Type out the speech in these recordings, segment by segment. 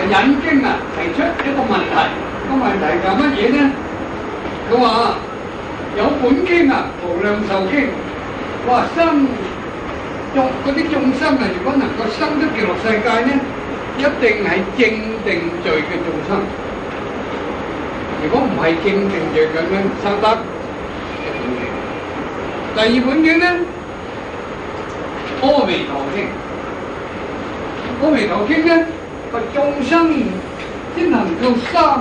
引經啊提出一個問題，個問題就係乜嘢呢？佢話有本經啊，無量壽經，話生眾嗰啲眾生啊，如果能夠生得極樂世界呢，一定係正定罪嘅眾生。如果唔係正定罪咁樣唔生得。第二本經呢，《阿彌陀經》。《阿彌陀經》呢，個眾生先能夠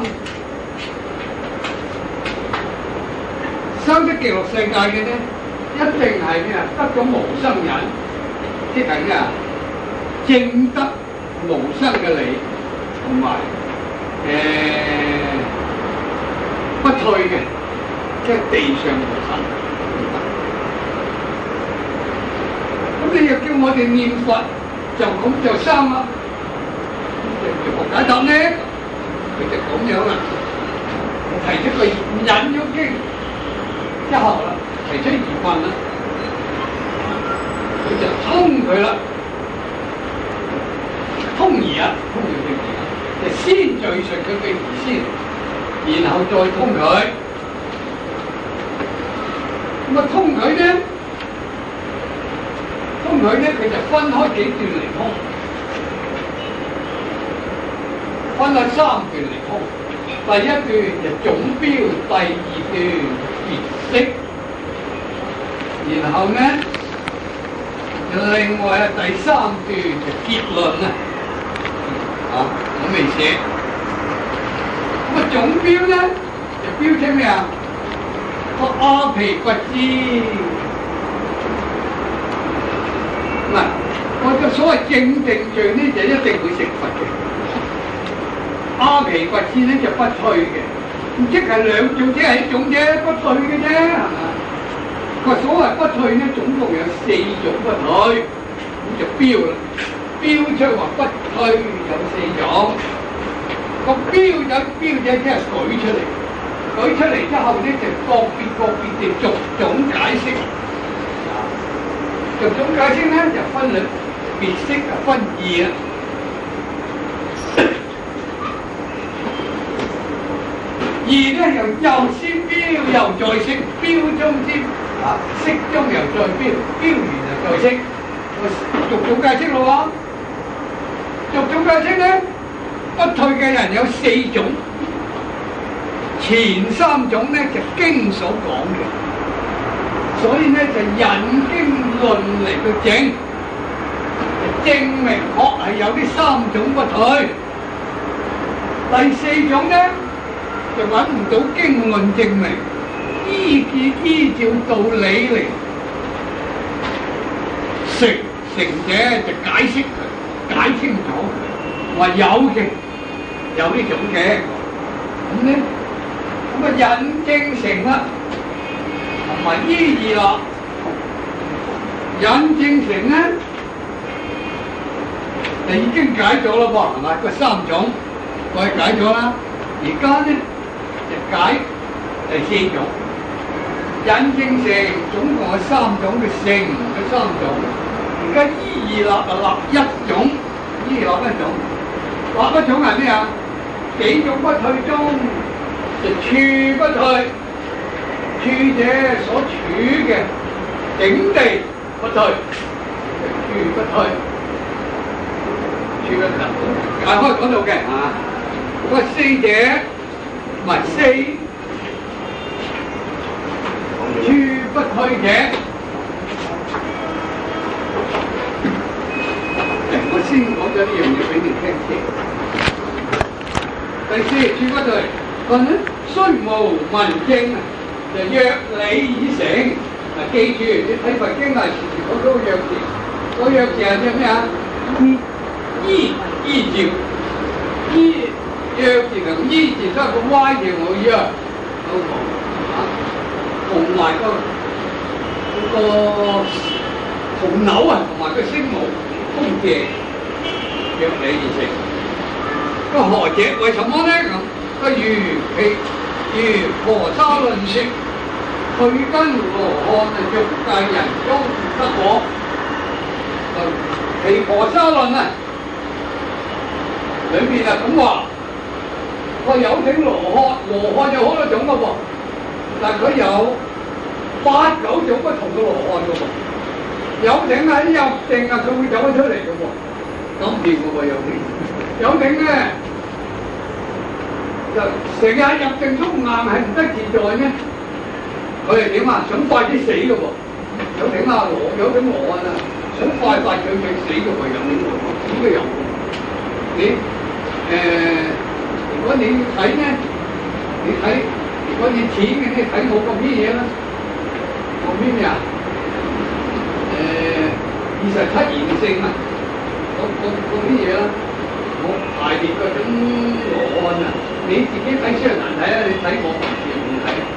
生得極樂世界嘅呢，一定係咩啊？得咗無生忍，即係咩啊？證得無生嘅理，同埋不退嘅，即係地上無生。咁你又叫我哋念佛，就咁就生啦？如何解答呢？佢就咁樣啦，提出個引咗經之後啦，提出疑問啦，佢就通佢啦，通義啊，通咗嘅義啊，就先敘述佢嘅義先，然後再通佢。咁啊，通佢呢？通佢呢，佢就分開幾段嚟通。分咗3段嚟通，第一段就總標，第二段別釋，然後呢另外第3段就結論啊，我未寫。咁啊總標呢就標出咩啊？個阿毗掘支。嗱，我個所謂正定罪呢，就一定會成佛嘅。阿毗掘支呢就不退嘅，即係兩種，即係一種啫，不退嘅啫，係嘛？個所謂不退呢，總共有4種不退，咁就標啦。標出話不退有4種，個標者即係舉出嚟，舉出嚟之後呢，就個別地逐種解釋，逐種解釋呢，就分兩別釋就分2啦。2呢又先標又再釋，標中先釋中又再標，標完又再釋，逐種解釋咯喎。逐種解釋呢，不退嘅人有4種，前3種呢就經所講嘅，所以呢就引經論嚟到證明確係有呢3種不退。第4種呢，就揾唔到經論證明，依照道理嚟成者就解釋佢，解清楚佢，話有嘅，有呢種嘅，咁呢，咁啊引證成啦，同埋依義啦，引證成呢，就已經解咗啦噃，係咪？個3種我係解咗啦，而家呢，就解第4種，引證成總共有3種嘅成嘅3種，而家依義立就立1種，依義立1種，立1種係咩啊？幾種不退中就處不退，處者所處嘅境地不退，處不退，處不退，解開嗰度嘅啊，咁啊4者。唔係4處不退者，我先講咗呢樣嘢俾你聽先。第4處不退，但係雖無文證就約理已成。嗱，記住你睇佛經啊，時時講嗰個約字，個約字係咩啊？依照依。約字同依字都係個歪字冇約，同埋個同紐啊，同埋個聲母通謝，約理而成。個何者為什麼呢？咁如婆沙論說，去根羅漢欲界人中得果。其婆沙論啊， 裏邊啊咁話，我有頂羅漢有好多種嘅噃，但佢有8、9種不同嘅羅漢嘅噃。有頂啊，一入定啊，佢會走得出嚟嘅喎，咁掂嘅喎有頂。有頂咧就成日入定中硬係唔得自在呢，佢係點啊？想快啲死嘅喎。有頂啊有頂羅漢啊，想快脆死嘅喎，有頂羅漢點會有？你如果你睇呢，如果你淺嘅，你睇我個咩嘢啦？個咩啊？27賢聖啊，嗰啲嘢啦，我排列嗰種羅漢啊，你自己睇書係難睇啊，你睇我文字唔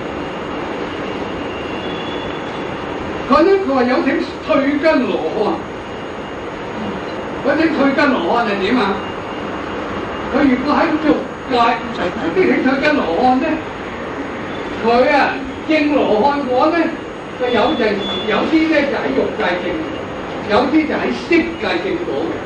睇。佢呢，佢話有請退根羅漢，嗰請退根羅漢係點啊？佢如果喺欲界啲請退根羅漢呢，佢啊證羅漢果呢，佢有啲咧就喺欲界證，有啲就喺色界證果嘅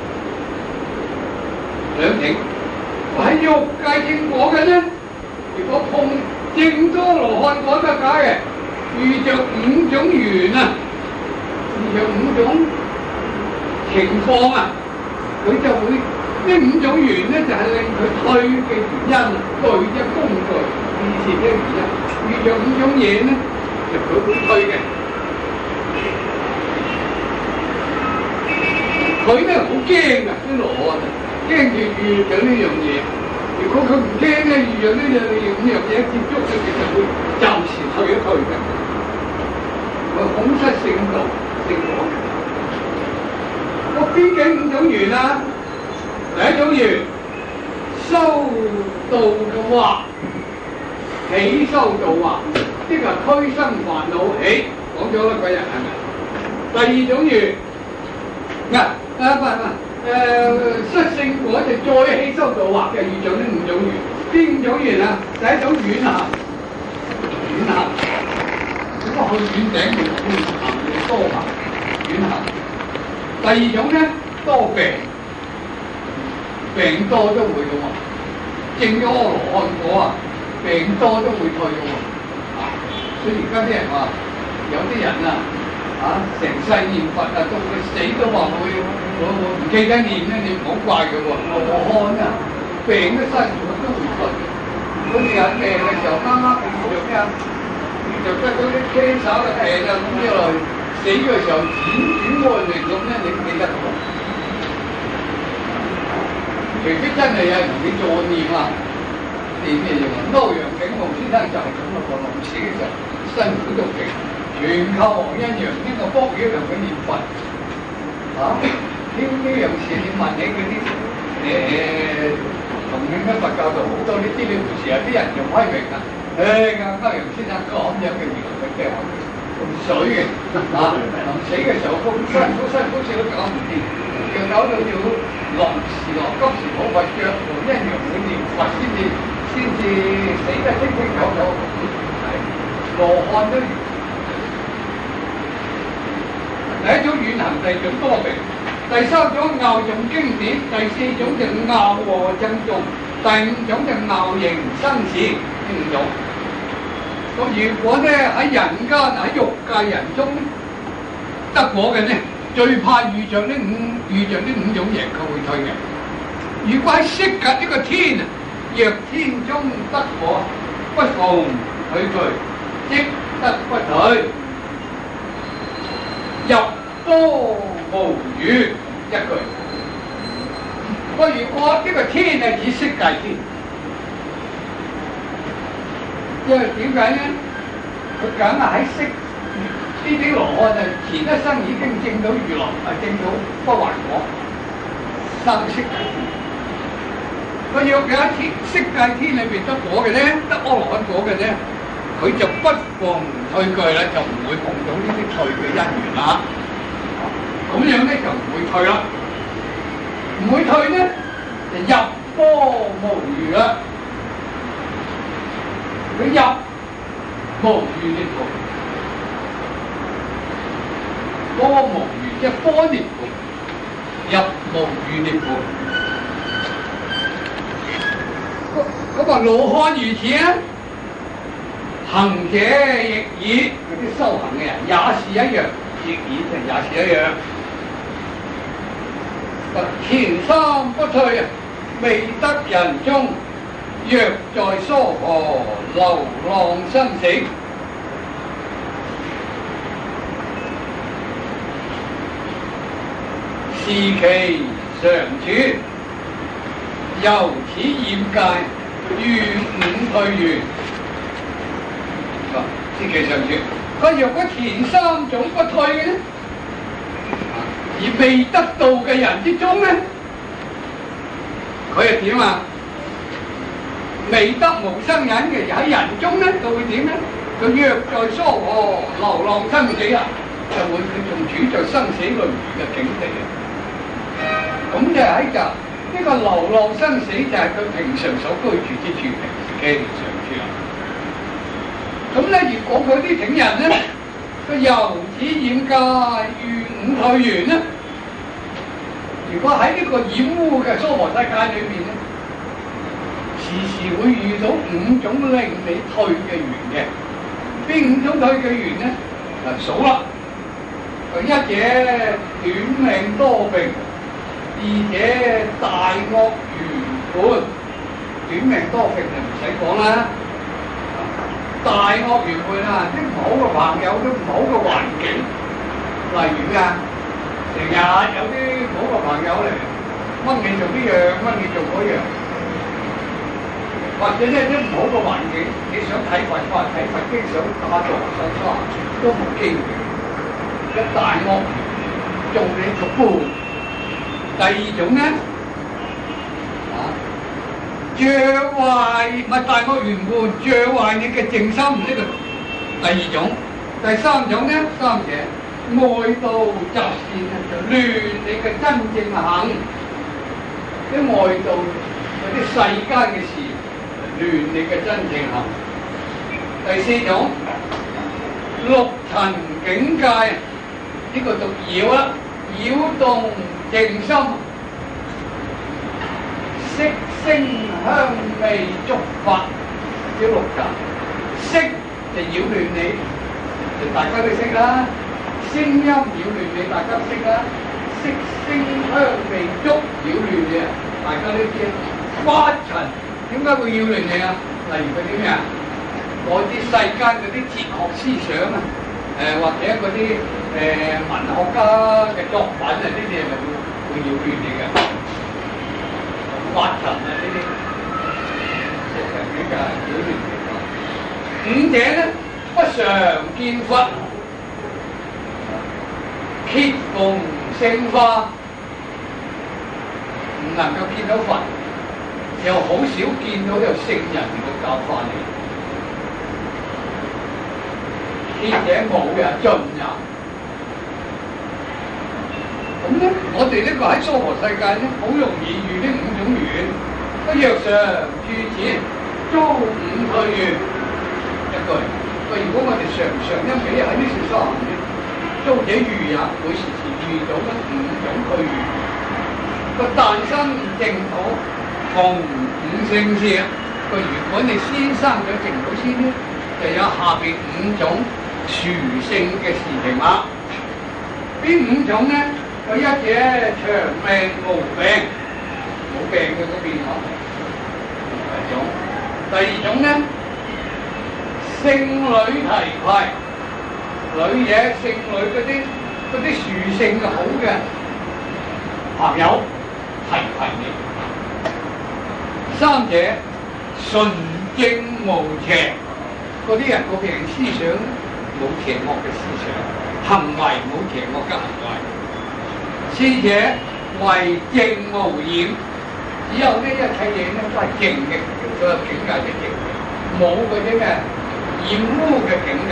兩種。喺欲界證果嘅呢，如果碰證多羅漢果得解嘅，遇着5種緣啊，遇着5種情況啊，佢就會呢5種緣呢，就係令佢退嘅原因啊，退嘅工具，以前嘅原因。遇着5種嘢呢，就佢會退嘅。佢咧好驚啊！啲羅漢啊，驚住遇着呢樣嘢。如果佢唔驚咧，遇着呢樣嘢接觸咧，其實會暫時退一退嘅。佢孔失聖道聖果。個邊境5種緣啊？第一種緣，修道嘅話，起修道話，即係驅生煩惱起，講咗啦，嗰日係咪？第二種緣，失聖果就再起修道話嘅遇着呢5種緣。邊5種緣啊？第一種遠行，咁啊去遠頂嘅行嘅多行，遠行。第二種咧，多病，病多都會嘅喎。證咗阿羅漢果啊，病多都會退嘅喎。所以而家啲人話，有啲人啊，成世念佛啊，到佢死都話會我唔記得念咧，你唔好怪佢喎。羅漢啊，病得辛苦都會退。好似有病嘅時候，啱啱遇着咩啊？遇着得嗰啲 cancer 嘅病啊，咁之類，死嘅時候輾轉愛嚟咁咧，你唔記得喎。除非真係有人唔記助念啊，念咩嘢啊？歐陽炳宏先生就係咁咯，臨死嘅時候辛苦到極，全靠黃恩陽呢個幫幾樣佢念佛。呢樣事你問起嗰啲同慶嘅佛教徒好多呢啲呢回事啊，啲人就批評啊，歐陽先生咁樣嘅言論嘅咁水嘅臨死嘅時候咁辛苦死都搞唔掂，又搞到要臨時急時冇佛腳，黃恩陽會念佛先至死得清清楚楚。羅漢都第一種遠行，第二種多病，第3種拗誦經典，第4種就拗和僧眾，第5種就拗形生事。呢5種。咁如果咧喺人間喺欲界人中得果嘅呢，最怕遇着呢5種嘢，佢會退嘅。如果喺色界呢個天啊，若天中得果，不逢退退，即得不退。入多無餘一句。如果呢個天係指色界天，因為點解咧？佢梗係喺色呢啲羅漢啊，前一生已經證到娛樂，證到不還果，生色界天。佢若有一天色界天裏邊得果嘅咧，得阿羅漢果嘅咧，佢就不妨退句啦，就唔會碰到呢啲退嘅因緣啦。咁樣咧就唔會退啦，唔會退咧就入波無餘啦。佢入無餘涅槃，波無餘即係波涅槃，入無餘涅槃。 咁話老漢如此啊，行者亦爾，嗰啲修行嘅人也是一樣，亦爾就也是一樣。前三不退啊，未得人中，若在娑婆流浪生死。是其常處，由此驗戒，於五退緣。是其常處。佢若果前三種不退嘅咧，而未得道嘅人之中咧，佢係點啊？未得無生忍嘅，喺人中咧，就會點咧？佢若在娑婆流浪生死啊，就會佢仲處在生死輪迴嘅境地啊！咁就喺就呢個流浪生死就係佢平常所居住之處，平時嘅常處啊。咁咧，如果佢啲挺人咧，佢由此驗戒，於五退緣咧。如果喺呢個染污嘅娑婆世界裏面咧，時時會遇到五種令你退嘅緣嘅。邊五種退嘅緣咧？數啦，一者短命多病。二者大惡緣伴，短命多病就唔使講啦。大惡緣伴啊，啲唔好嘅朋友，啲唔好嘅環境，例如啊，成日有啲唔好嘅朋友嚟，乜你做呢樣，乜你做嗰樣，或者咧啲唔好嘅環境，你想睇佛法、睇佛經、想打坐、想修都冇機會。一大惡緣做你個伴。第二種咧，著壞咪大惡緣伴，著壞你嘅正心，呢個第二種。第三種咧，三者外道雜善就亂你嘅真正行，啲外道嗰啲世間嘅事亂你嘅真正行。第四種六塵境界，呢個讀擾啦，擾動靜心，色聲香味觸法，叫六塵。色就擾亂你，就大家都識啦；聲音擾亂你，大家都識啦；色聲香味觸擾亂你啊，大家都知。法塵點解會擾亂你啊？例如嗰啲咩啊？嗰啲世間嗰啲哲學思想啊，或者嗰啲文學家嘅作品啊，呢啲係咪會擾亂你嘅？法塵啊，呢啲色塵境界擾亂你。五者咧，不常見佛，揭縫聖化，唔能夠見到佛，又好少見到有聖人嘅教化你。揭者冇也盡也。咁咧，我哋呢個喺娑婆世界咧，好容易遇呢五種緣。不若常住此，遭五退緣。一句，如果我哋常一味喺呢處修行咧，遭者遇也，會時時遇到呢五種退緣。個誕生淨土，逢五聖事。個如果你先生咗淨土先咧，就有下邊五種殊勝嘅事情啦。邊五種咧？佢一者長命無病，冇病嘅嗰邊嗬。第二種咧，聖女提攜，女嘢聖女嗰啲殊勝嘅好嘅朋友提攜你。三者純正無邪，嗰啲人個人思想冇邪惡嘅思想，行為冇邪惡嘅行為。四者為淨無染，只有呢一切嘢咧都係淨嘅，所有境界嘅淨，冇嗰啲咩染污嘅境界。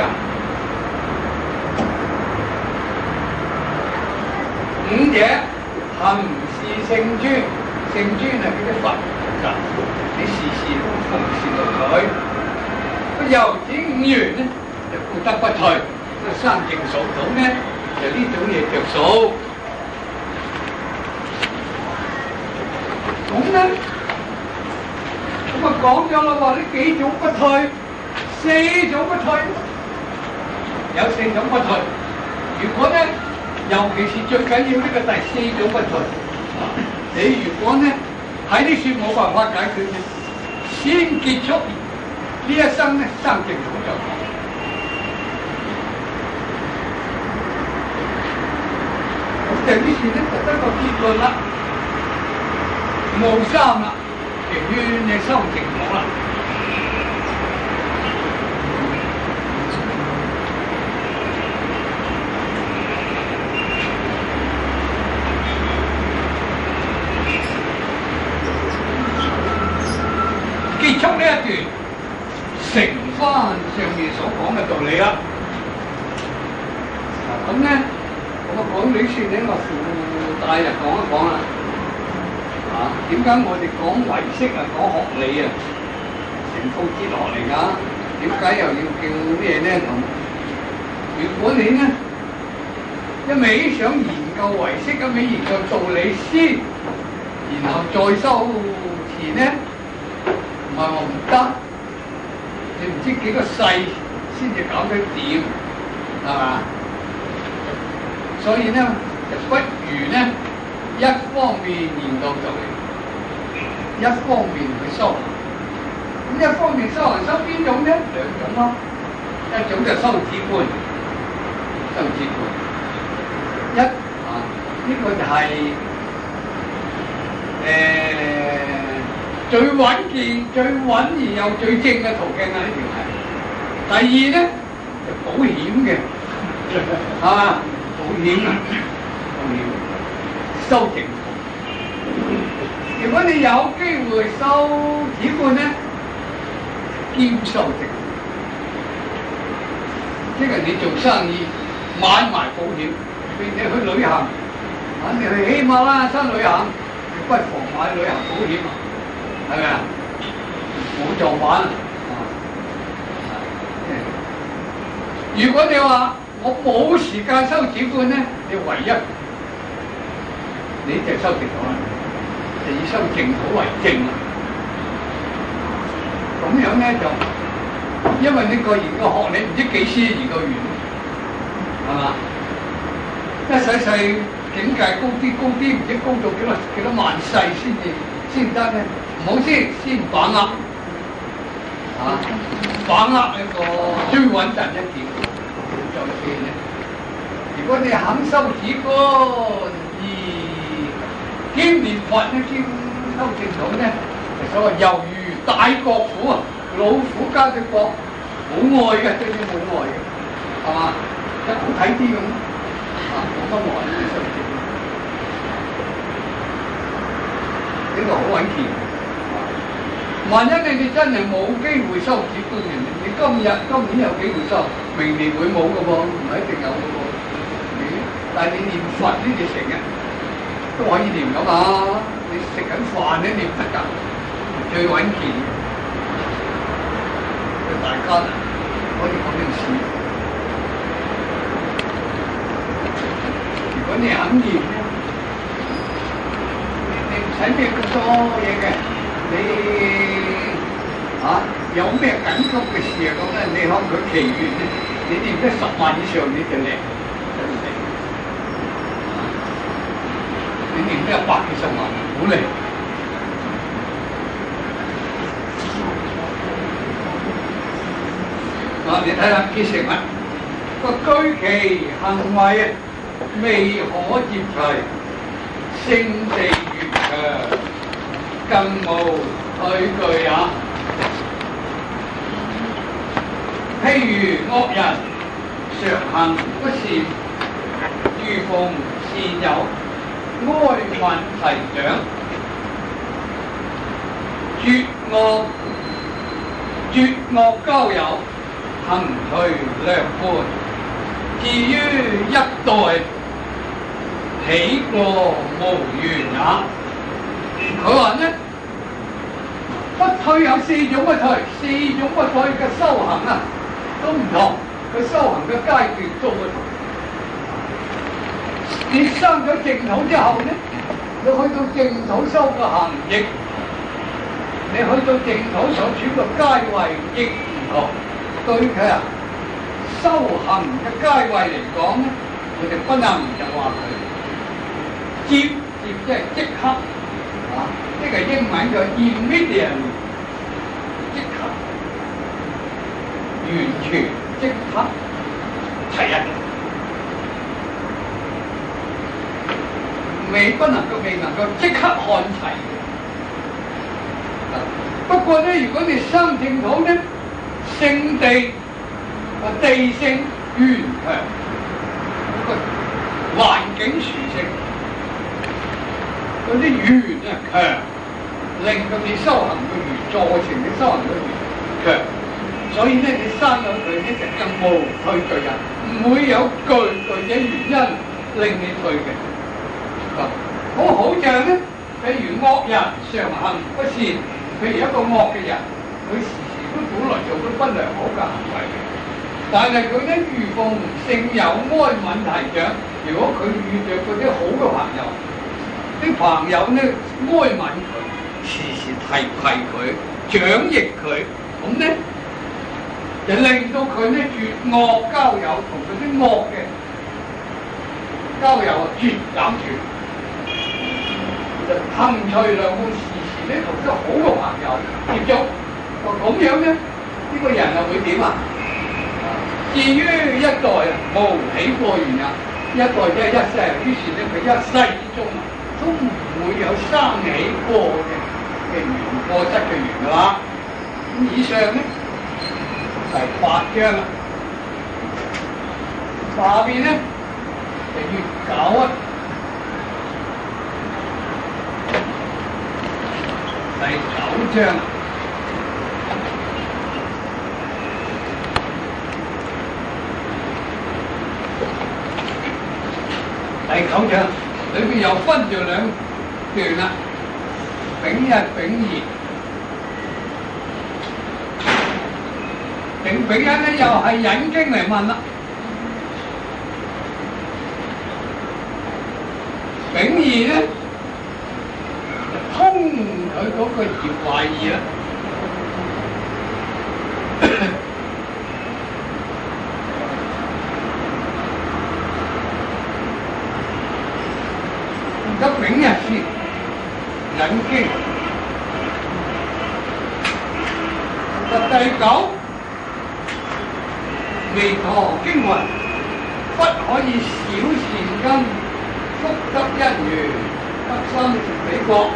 五者行事聖尊，聖尊係嗰啲佛㗎，你時時都奉事到佢。由此五緣咧，就不得不退。三淨數到咧，就呢種嘢着數。咁咧，咁啊講咗啦，話呢幾種不退，四種不退，有四種不退。如果咧，尤其是最緊要呢個第四種不退，你如果咧喺啲書冇辦法解決嘅，先結束呢一生咧生淨土就講。咁呢次咧就得個結論啦，冇三啦，就勸你修淨土啦。結束呢一段，承翻上面所講嘅道理啦。咁咧，我講呢次咧，我附帶就講一講啦。點解我哋講唯識啊，講學理啊，成套接落嚟㗎？點解又要叫咩咧？咁如果你咧一味想研究唯識，一味研究道理先，然後再修持咧？唔係話唔得，你唔知幾個世先至搞得掂，係嘛？所以咧，就不如咧一方面研究道理，一方面去修行。咁一方面修行修邊種咧？兩種咯，一種就修止觀，修止觀。呢個就係最穩健、最穩而又最正嘅途徑啊！呢條係。第二咧就保險嘅，係嘛？保險啊，保險修淨土。如果你有機會修止觀咧，兼修淨土，即係你做生意買埋保險，譬如你去旅行，你去喜馬拉雅山旅行，你不妨買旅行保險啊！係咪啊？冇撞板啊！如果你話我冇時間修止觀咧，你唯一你就修淨土啦，就以修淨土為正啦。咁樣咧就，因為呢個研究學你唔知幾時研究完，係嘛？一世世境界高啲，唔知高到幾多萬世先得咧。唔好先把握，把握呢個最穩陣一點就先咧。如果你肯修止觀，而兼念佛咧，兼修淨土咧，所謂猶如大國虎啊，老虎加隻角，冇愛嘅，對你冇愛嘅，係嘛？一好睇啲咁，冇乜愛呢修淨土，呢個好穩健。萬一你真係冇機會修止觀嘅，你今年有機會修，明年會冇嘅噃，唔係一定有嘅噃。但係你念佛呢，你成日都可以念㗎嘛。你食緊飯咧念得㗎，最穩健嘅。大家可以咁樣試。如果你肯念咧，你唔使咩咁多嘢嘅。你有咩緊急嘅事啊？咁咧，你可能佢祈願咧，你念得10萬以上你就嚟，你念得100幾十萬，好嚟。你睇下結成啦，個居其行為未可接齊，聖地圓強。更無退據也。譬如惡人常行不善，遇逢善友，哀憫提獎，絕惡交友，行隨良伴，至於一代，喜過無緣也。佢話咧，不退有4種不退，4種不退嘅修行啊，都唔同。佢修行嘅階段都唔同。你生咗淨土之後咧，你去到淨土修嘅行義，你你去到淨土所處個階位亦唔同，對佢修行嘅階位嚟講咧，我哋不能就話佢接即係即刻呢個英文叫 immediate， 即刻完全即刻齊人，未能夠即刻看齊。不過咧，如果你生淨土咧，聖地地性緣強，個環境殊勝，嗰啲緣強，令到你修行嘅緣助成你修行嘅緣強，所以咧你生咗佢咧就更無退退人，唔會有具嘅原因令你退嘅。好像咧，譬如惡人常行不善，譬如一個惡嘅人，佢時時都本來做啲不良好嘅行為嘅，但係佢咧如奉聖友哀憫提長，如果佢遇着嗰啲好嘅朋友，啲朋友咧哀憫佢，時時提佢，獎勵佢，咁咧就令到佢咧絕惡交友，同嗰啲惡嘅交友絕減絕。幸趣良好，時時咧同啲好嘅朋友接觸，咁樣咧，呢個人又會點啊？至於一代無起過緣啊，一代即係一世，於是咧佢一世之中都唔會有生起過嘅緣，過失嘅緣㗎啦。咁以上咧第8章啦，下邊咧就越9啊。第9章，裏邊又分咗2段啦，丙1、丙2。丙1咧又係引經嚟問啦，丙2咧通佢嗰個業壞意啦，而家丙1先引經，第9彌陀經云：不可以少善根，福德因緣，得生善彼國。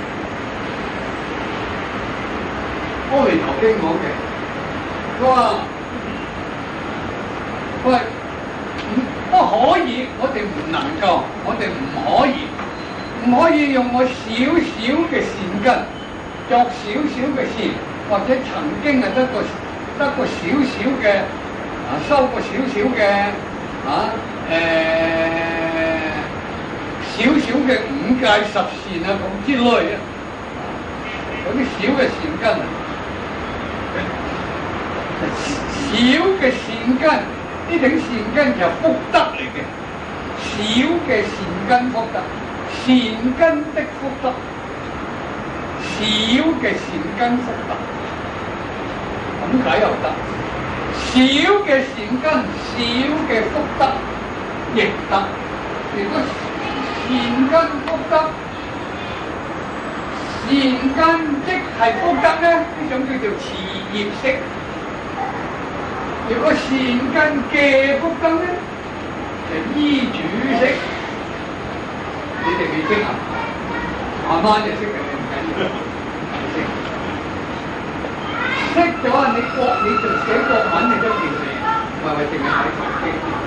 阿彌陀經講嘅，佢話：不可以，我哋唔能夠，我哋唔可以用我少少嘅善根作少少嘅善，或者曾經係得過少少嘅收過少少嘅少少嘅5戒10善咁之類嗰啲小嘅善根小嘅善根，呢種善根就係福德嚟嘅。小嘅善根福德，善根的福德，小嘅善根福德，咁解又得。小嘅善根，小嘅福德亦得。如果善根福德，善根即係福德咧，呢種叫做持業式。如果善根嘅福德咧，就依主式。你哋未識啊？慢慢就識嘅，唔緊要。識咗啊！你就寫國文你都掂嚟，唔係話淨係睇佛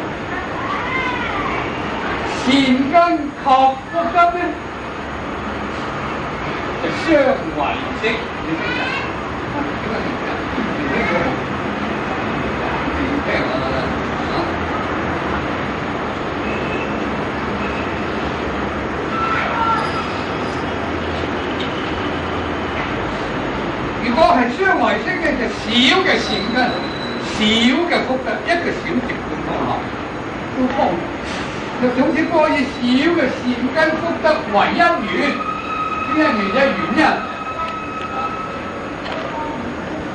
經。善根及福德咧，就相為式。你識唔識？點解唔識？唔識嘅。聽我啦，如果係相為式嘅，就少嘅善根，少嘅福德，一個小節咁講下，都通。就總之可以少嘅善根福德為因緣，呢因緣就係原因。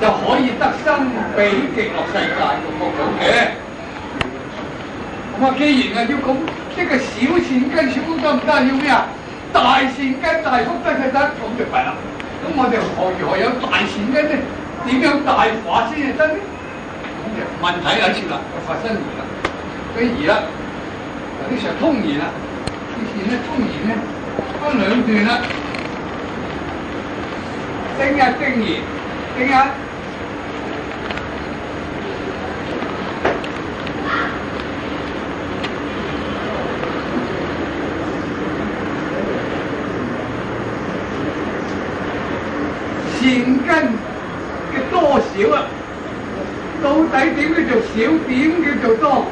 就可以得生彼極樂世界嘅福種嘅。咁啊，既然要咁，即係小善根小福得唔得？要咩啊？大善根大福得就得，咁就弊啦。咁我哋如何有大善根呢？點樣大化先至得呢？咁就問題喺處啦，就發生疑啦。佢疑啦，有啲時候通疑啦。以前咧通疑咧分兩段啦。丁一丁疑，丁一善根嘅多少啊？到底點叫做少？點叫做多？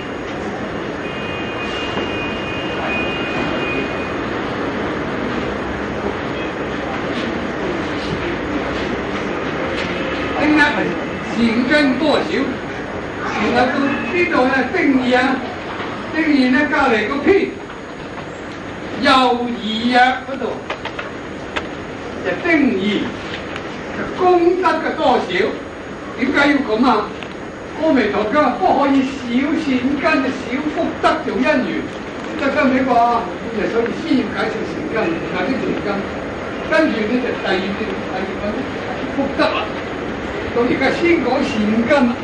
丁一係善根多少？然後到邊度咧？丁二啊，丁二咧隔離個篇右二啊嗰度就丁二。功德嘅多少？點解要咁啊？阿彌陀經不可以小善根小福德做因緣，得得唔得啩？所以先要解釋善根，解釋善根，跟住咧就第二個福德啦。到而家先講善根啦。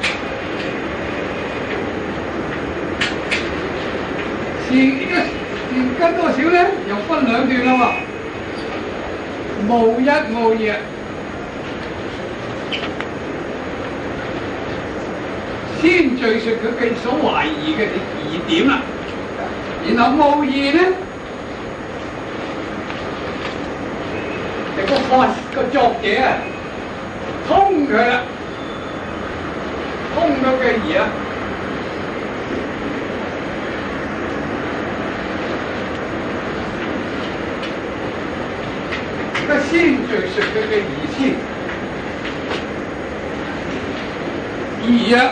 而家善根多少咧？又分兩段啦喎，無一無二。先敘述佢嘅所懷疑嘅疑點啦，然後無疑咧，個作者啊，通佢啦，通咗嘅疑啦，而家先敘述佢嘅疑先，疑啊！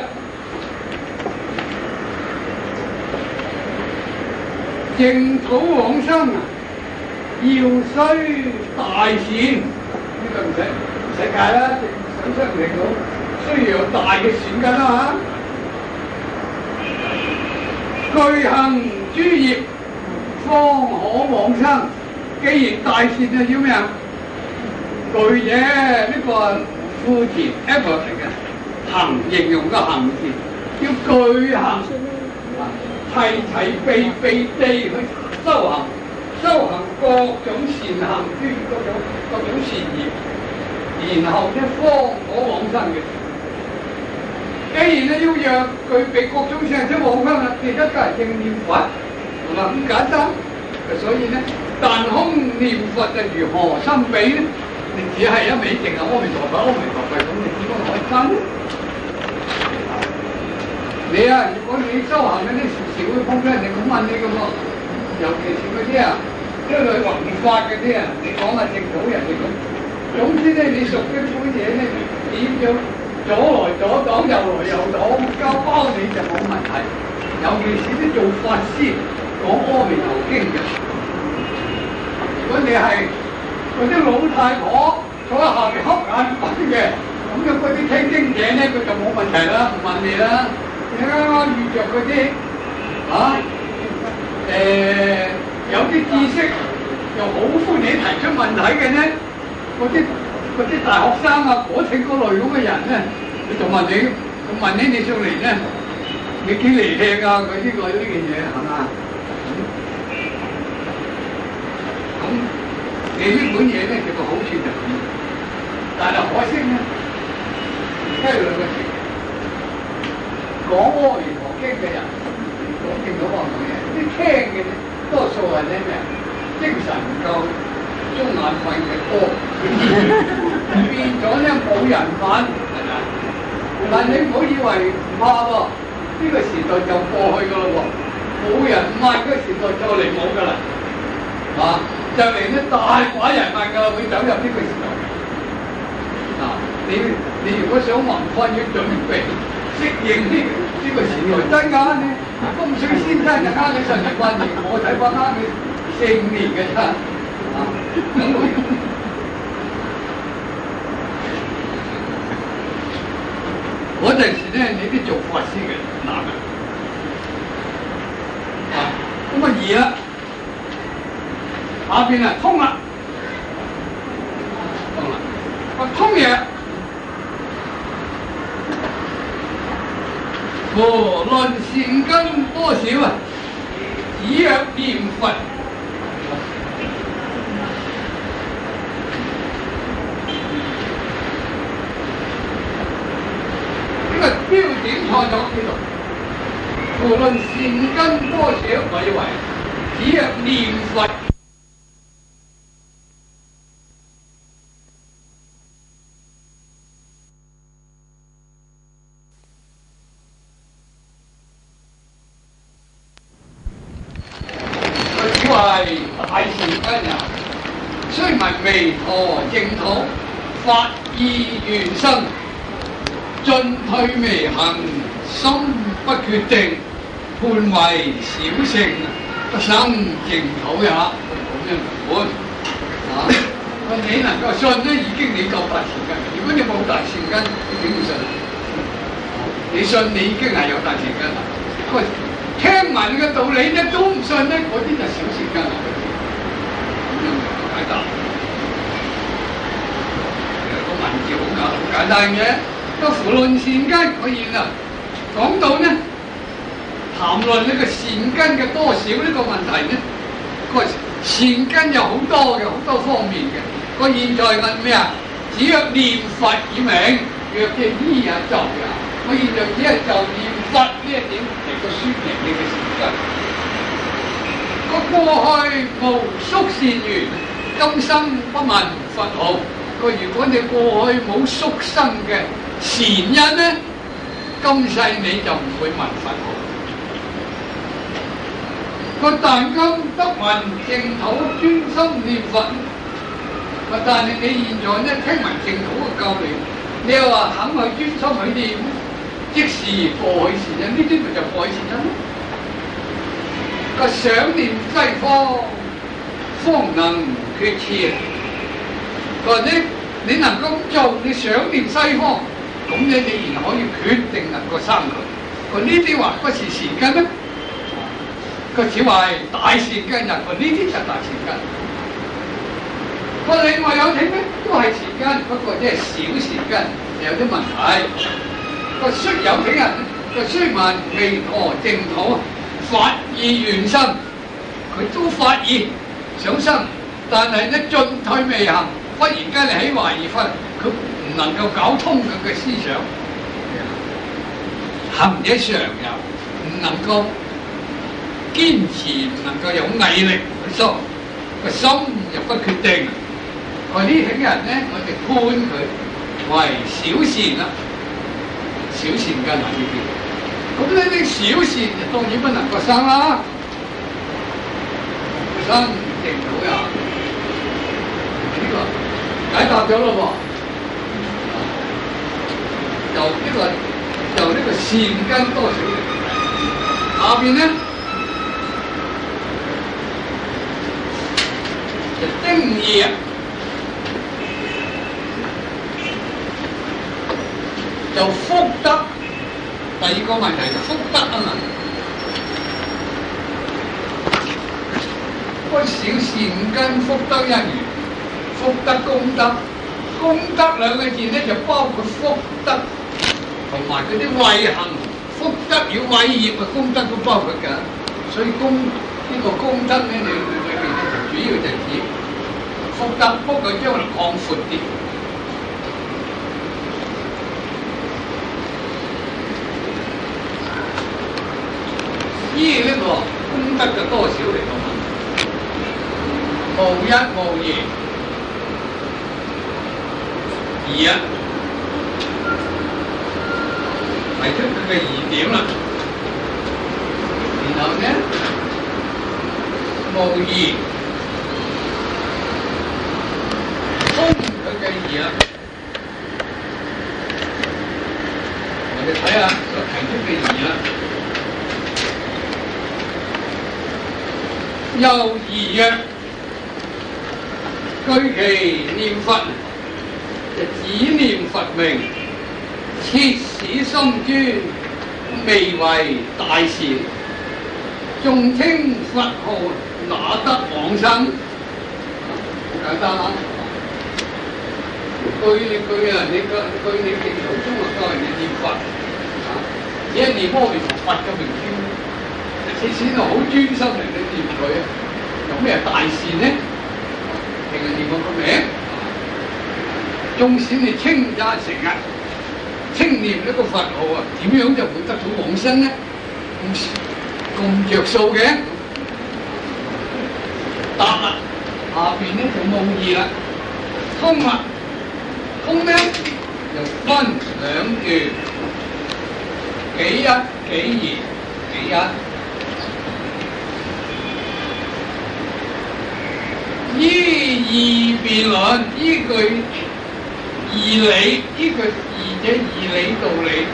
淨土往生啊，要須大善，呢個唔使解啦，想出嚟到需要有大嘅善根啦嚇。具行諸業，方可往生。既然大善就要咩啊？具嘅呢個副詞 effort 嚟嘅，行形容個行字，要具行。齊備地去修行各種善行，各種善業，然後咧方可往生嘅。既然咧要讓具備各種善行往生啦，第一梗係正念佛，係嘛？咁簡單。所以咧，但空念佛就如何心比咧？你只係一味淨係阿彌陀佛，阿彌陀佛咁，你點樣可以生咧？你啊，如果你修行嗰啲時會碰到人哋咁問你嘅喎，尤其是嗰啲啊，即係弘法嗰啲啊，你講下正土人哋咁。總之咧，你熟呢啲嘢咧，點樣左來左擋，右來右擋，交包你就冇問題。尤其是啲做法師講阿彌陀經嘅，如果你係嗰啲老太婆坐喺下邊瞌眼瞓嘅，咁樣嗰啲聽經者咧，佢就冇問題啦，唔問你啦。你啱啱遇着嗰啲有啲知識又好歡迎提出問題嘅咧，嗰啲大學生啊，嗰類咁嘅人咧，你就問你上嚟咧，你幾離氣啊？嗰啲呢件嘢係嘛？咁你呢本嘢咧，就個好處就係，但係可惜咧，而家有兩個字。講阿彌陀經嘅人，講正土話嘅嘢，啲聽嘅多數係啲咩？精神唔夠，中眼瞓嘅多，變咗咧冇人問，係咪？但你唔好以為唔怕喎，呢個時代就過去㗎啦喎，冇人問嗰個時代就嚟冇㗎啦，就嚟咧大把人問㗎啦，會走入呢個時代。你如果想弘法要準備。適應呢個時代真㗎，你風水先生就啱你11年，我睇翻啱你4、5年嘅啫，咁陣時咧，你啲做法師嘅男人咁啊易啦，下邊啊通啦，通嘢，無論善根多少啊，只若念佛。標點錯咗呢度，無論善根多少，我以為只若念佛。佢只為大善根人，雖聞彌陀淨土，發意願生。進退未行，心不決定，判為小乘，不生淨土也。咁樣判啊！你能夠信咧，已經你夠大善根。如果你冇大善根，你點會信？你信你已經係有大善根啦。佢聽聞嘅道理咧都唔信咧，嗰啲就小善根啦。咁樣解答。個文字好簡單嘅。個無論善根可以啦，講到呢，談論呢個善根嘅多少呢個問題呢，個善根有好多嘅，好多方面嘅。個現在問咩啊？只若念佛以名，若嘅依也就也。我現在只係就念佛呢一點嚟個宣明你嘅善根。個過去無宿善緣，今生不聞佛號。個如果你過去冇宿生嘅善因咧，今世你就唔會聞佛號。個但今得聞淨土，專心念佛。但係你現在咧聽聞淨土嘅教理，你又話肯去專心去念，即是過去善因，呢啲咪就過去善因咯。個想念西方，方能決切。或者你能夠做，你想念西方，咁你然可以決定能夠生佢。佢呢啲話不是善根咩？佢只話大善根人，佢呢啲就大善根。佢另外有啲咩都係善根，不過即係小善根，有啲問題。個雖有啲人，個雖聞彌陀淨土，發意願生，佢都發意想生，但係咧進退未行。忽然間你起懷疑分，佢唔能夠搞通佢嘅思想，行者常有，唔能夠堅持，唔能夠有毅力去修，個心又不決定。我呢啲人咧，我哋判佢為小善啦，小善根啊呢啲。咁呢啲小善就當然不能夠生啦，生淨土呀。呢個解答咗咯喎，由呢個善根多少嚟？下邊咧就定義啊，就福德。第二個問題就福德啊嘛，個小善根福德因緣。福德功德，功德兩個字咧就包括福德同埋嗰啲慧行，福德與慧業嘅功德都包括㗎。所以呢個功德咧，你裏邊咧就主要就指福德，不過將來擴闊啲。依呢個功德嘅多少嚟講，無一無二。二啊，提出佢嘅疑點啦，然後呢，無二通佢嘅疑啦，我哋睇下佢提出嘅疑啦，又疑曰：據其念佛。就只念佛名， 切使心專，未為大善，眾稱佛號，那得往生？好簡單啦！據你地圖中啊，教人哋念佛啊，只係念阿彌陀佛嘅名稱，次次都好專心嚟去念佢啊！有咩大善呢？淨係念我個名，縱使你稱也成日稱念呢個佛號啊，點樣就會得到往生呢？咁着數嘅？答啦，下邊咧就冇義啦，通啦。通咧又分兩段，幾一幾二，幾一依義辯論，依據義理，依據義者義理道理，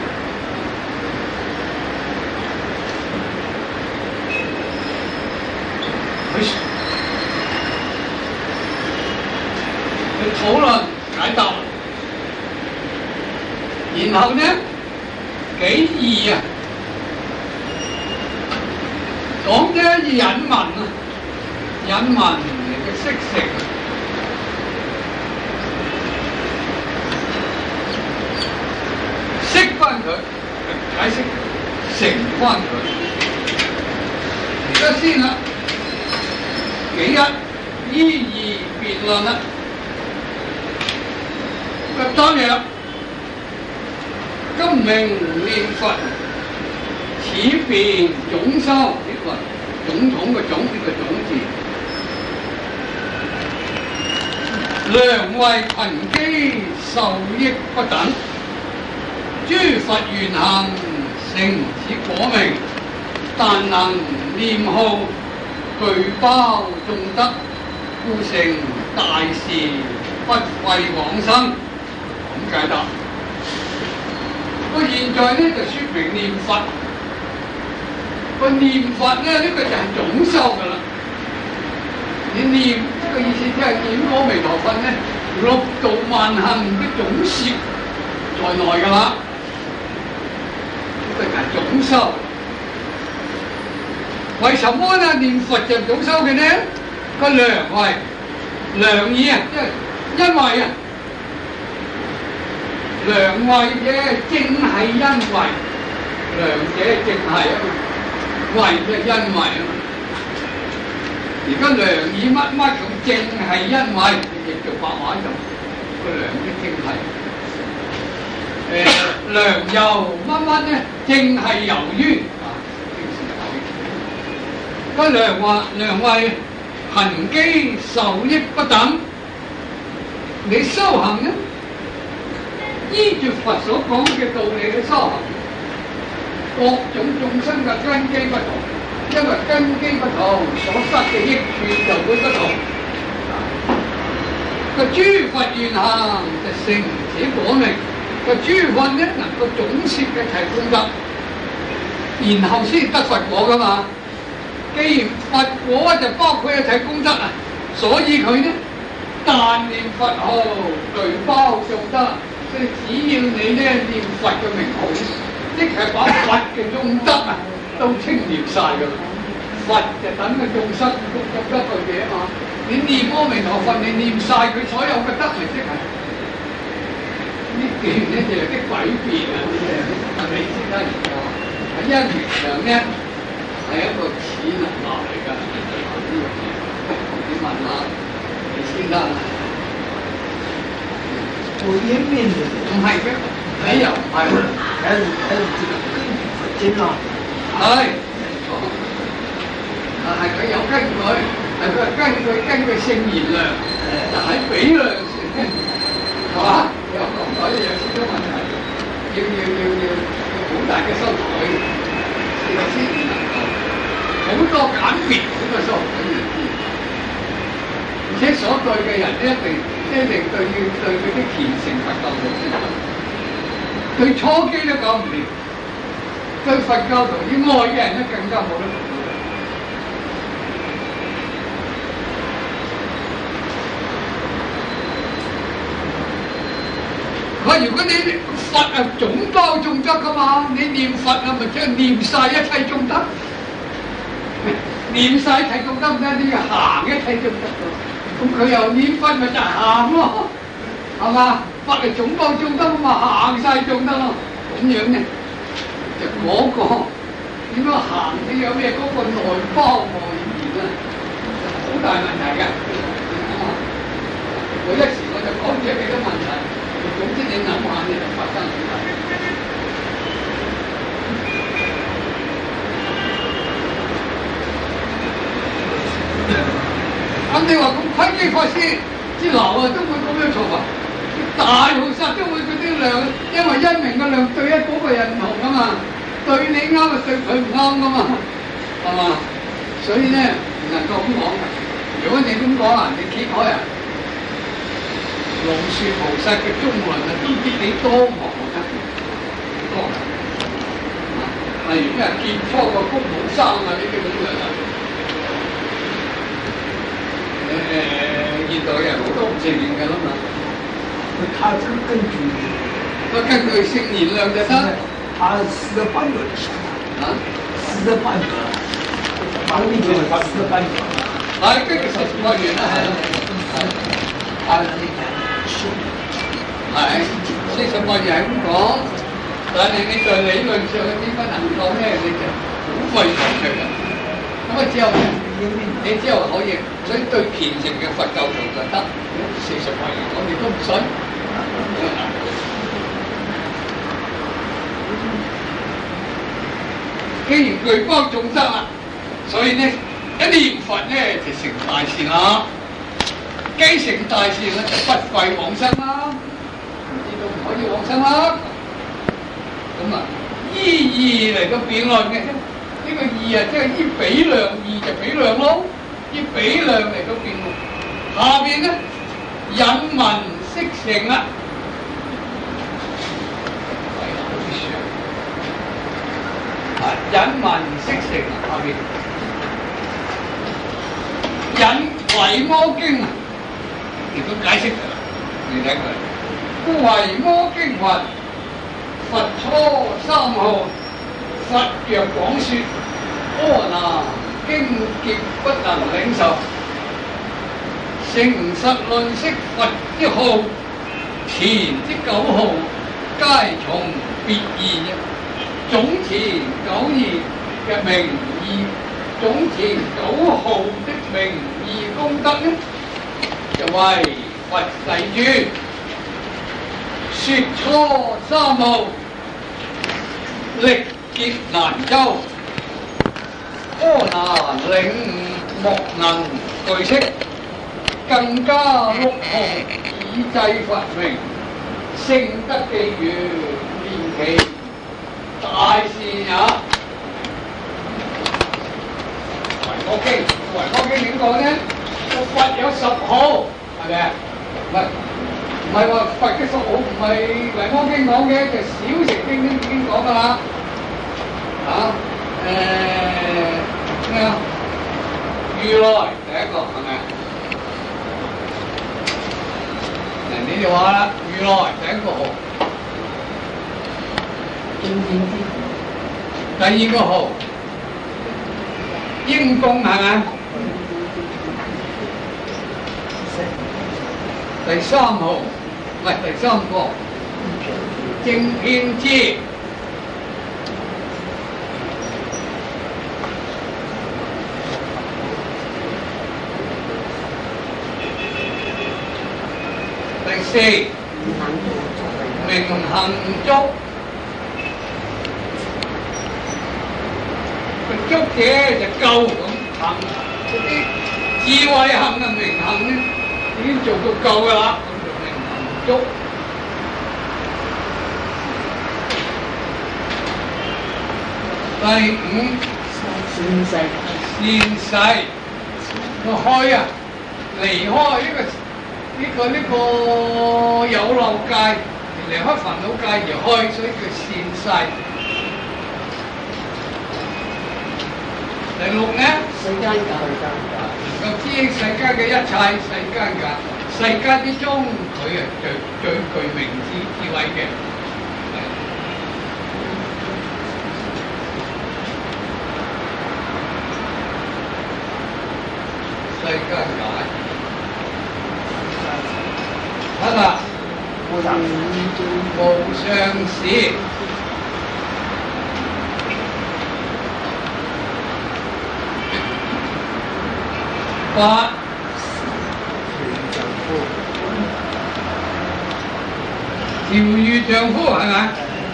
去討論解答。然後呢，幾義啊，講咗引文啊，引文嚟嘅釋成，釋翻佢，解釋成翻佢。而家先啦，幾一依義辯論啦，咁當然。今名念佛，此辯總修，呢個總統嘅總，呢個總字，良為貧機，受益不等。諸佛願行，成此果名，但能念號，具包眾德，故成大事，不廢往生。咁解答。我現在咧就説明念佛，個念佛咧呢個就係總修噶啦。你念呢個意思即係念阿彌陀佛咧，六度萬行嘅總攝在內噶啦，呢個就係總修。為什麼呢念佛就總修嘅呢？個良為良義啊，即係因為啊。良為者正係因為，良者正係啊嘛，為就因為啊嘛。而家良以乜乜咁正係因為，譯做白話就個良嘅正係。良由乜乜咧，正係由於啊，個良話良為貧機受益不等，你修行咧？依住佛所講嘅道理去修行，各種眾生嘅根基不同，因為根基不同，所得嘅益處就會不同。個諸佛願行就成此果名，個諸佛咧能夠總攝一切功德，然後先得佛果噶嘛。既然佛果就包括一切功德啊，所以佢咧但念佛號，具包眾德。即係只要你咧念佛嘅名號，即係把佛嘅功德啊都清念晒㗎啦。佛就等佢眾生福得佢嘅啊嘛。你念阿彌陀佛，你念晒佢所有嘅德嚟，即係呢件咧就係啲詭辯啊！係咪先得而講？喺因緣上咧係一個齒輪落嚟㗎。你問下你先得。 我一面的唔係嘅，你又唔係， 還是這個根據佛經啊， 係，係佢有根據，係佢根據聖言量，就喺比量上，係嘛？又講咗有少少問題，要好大嘅修改，先能夠好多簡別好多修改嘅知，而且所對嘅人一定對佢啲虔誠佛教徒先得，對初機都搞唔掂，對佛教徒啲愛嘅人咧更加冇得做。 如果你佛啊總包仲得噶嘛，你念佛啊咪即係念晒一切仲得，念晒一切仲得唔得？你要行一切仲得喎。咁佢又念佛咪就係行咯，係嘛？佛係總包仲得嘛，行晒仲得咯。咁樣咧就嗰個點樣行？你有咩嗰個內包外現啊？好大問題嘅。我一時我就講咗幾個問題，總之你諗下你就發生問題。咁你話咁窺基法師之流啊，都會咁樣做啊？大菩薩都會嗰啲量，因為因明嘅量對一嗰個人唔同噶嘛，對你啱啊，對佢唔啱噶嘛，係嘛？所以咧唔能夠咁講嘅。如果你咁講啊，你揭開啊！龍樹菩薩嘅中論啊，都比你多忙得多。例如咩見初個公母生啊，呢啲咁樣啊，現代人好多唔承認㗎啦嘛。 他這個根據， 佢根據聖言量就得。 他4個半個啊 ，4個半個，法律就係4個半個。 係根據40個元啦，係。係40個元係咁講，但係你在理論上嘅點不能夠咧，你就好費頭嘅。咁啊之後你之後可以，所以對虔誠嘅佛教徒就得40個元，我哋都唔信。既然具包眾生啦，所以咧一念佛咧就成大善啦。既成大善咧就不貴往生啦，唔知道唔可以往生啦。咁啊，依義嚟到辯論嘅啫。呢個義啊，即係依比量，義就比量咯，依比量嚟到辯論。下邊咧引文釋成啦。引文釋成下邊引維摩經啊，亦都解釋㗎啦。你睇佢，故維摩經云：佛初三號，佛若廣說，阿那經劫不能領受。誠實論釋佛之號，前之9號，皆從別義。總前9義嘅名義，總前9號的名義功德呢，就為佛世尊說初三號，歷劫難周，阿那領悟莫能具悉，更加6號以制佛名，聖德記元念其大善也。維摩經，維摩經點講咧？個佛有10號，係咪啊？唔係話佛嘅10號，唔係維摩經講嘅，就小乘經已經講㗎啦。咩啊？如來第一個係咪啊？你哋話啦，如來第一個號。第2個號應供係咪？第3號唔係第3個正遍知。第4明行足。足者就夠咁行，嗰啲智慧行啊、明行咧已經做到夠㗎啦，咁就明行足。第5善逝，個開啊，離開呢個有漏界，離開煩惱界而開，所以叫善逝。第6呢？世間界，能夠知悉世間嘅一切世間界， 世界之中，佢係最具明智慧嘅。世界解，睇下無上士，法調御丈夫係咪？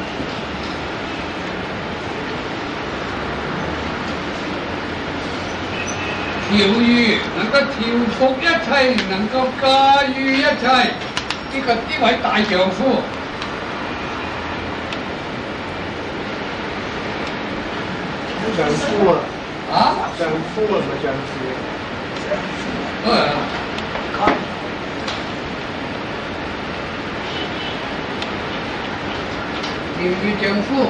調御能夠調服一切，能夠駕馭一切，呢位大丈夫。 丈夫啊！ 啊？ 丈夫啊，唔係丈夫。 調御丈夫。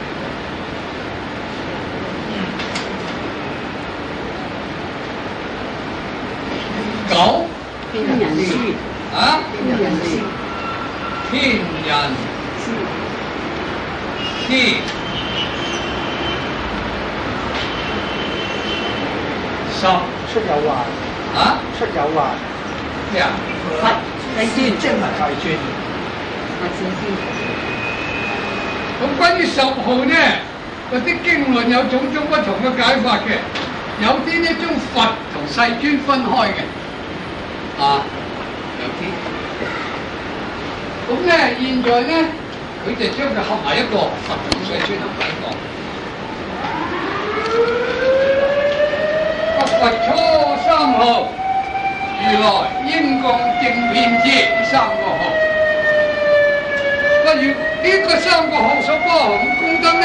九天人師啊！ 天人師天人師十出有還啊！ 出有還咩啊？ 佛世尊精文世尊。 佛世尊。 咁關於十號呢，嗰啲經論有種種不同嘅解法嘅，有啲呢將佛同世尊分開嘅，啊，有啲。咁咧，現在咧，佢就將佢合埋一個佛同世尊合埋一個。佛初三號，如來應供正遍知呢三個號。不如呢個三個號所包含嘅功德呢？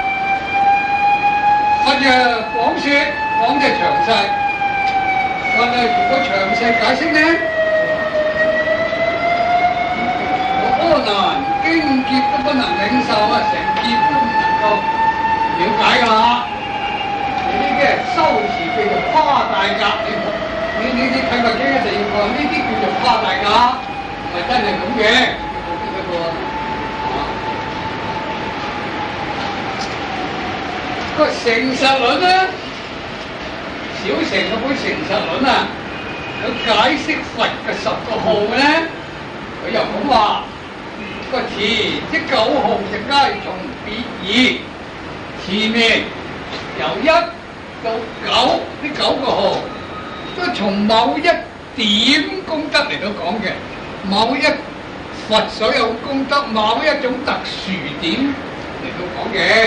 佛就講説，講就詳細。佛係如果詳細解釋呢，阿難經劫都不能領受啊，成劫都唔能夠了解㗎啦。呢啲嘅修持叫做跨大格，你睇佛經一定要講呢啲叫做跨大格，唔係真係咁嘅。個成實論咧，小乘嗰本成實論啊，佢解釋佛嘅十個號咧，佢又講話個詞即九號就皆從別義，詞名由一到九呢九個號，都從某一點功德嚟到講嘅，某一佛所有功德，某一種特殊點嚟到講嘅。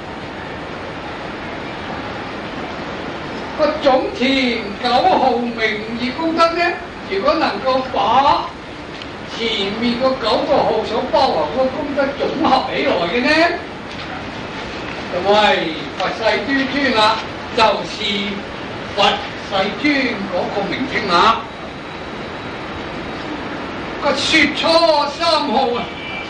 個總前九號名義功德呢，如果能夠把前面個九個號所包含個功德總合起來嘅呢，就為佛世尊尊啦，就是佛世尊嗰個名稱啦。個說初三號啊，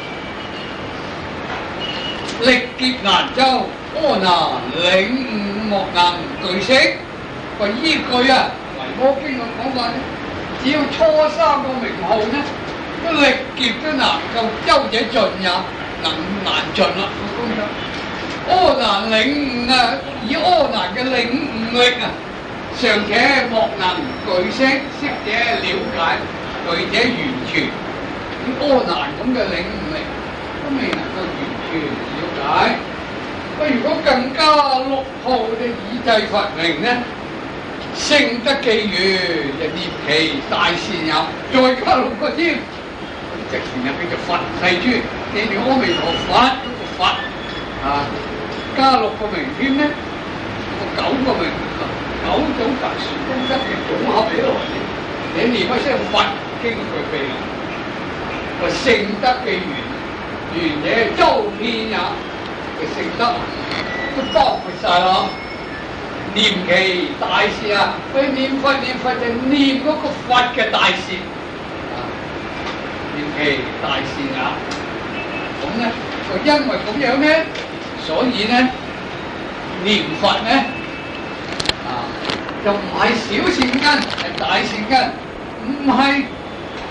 歷劫難周，阿難領悟莫能具識。個依據啊，《維摩經》嘅講法咧，只要初三個名號呢，都歷劫都能夠周者盡也，難盡啦個功德。阿難領悟啊，以阿難嘅領悟力啊，尚且莫能具識，識者了解，具者完全。以阿難咁嘅領悟力，都未能夠完全了解。如果更加六號嘅以制佛名呢？聖德記喻就念其大善也，再加六個添，直情就叫做佛世尊，記住阿彌陀佛嗰個佛啊，加六個名添呢，個九個名，九種特殊功德嘅總合起來，你念一聲佛經就具備啦。個聖德記喻，原野周遍也嘅聖德都包括晒啦。念其大善啊！佢念佛就念嗰個佛嘅大善啊！念其大善啊！咁咧就因為咁樣咧，所以咧念佛咧啊就唔係小善根，係大善根，唔係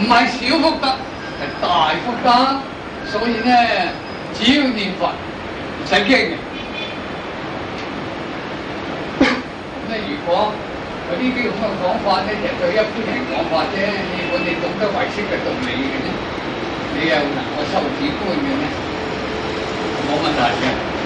係小福德，係大福德。所以咧，只要念佛，唔使驚嘅。咁咧，如果有呢啲咁嘅講法咧，其實對一般人講法啫。如果你懂得唯識嘅道理嘅咧，你又能夠修止觀嘅咧，冇問題嘅。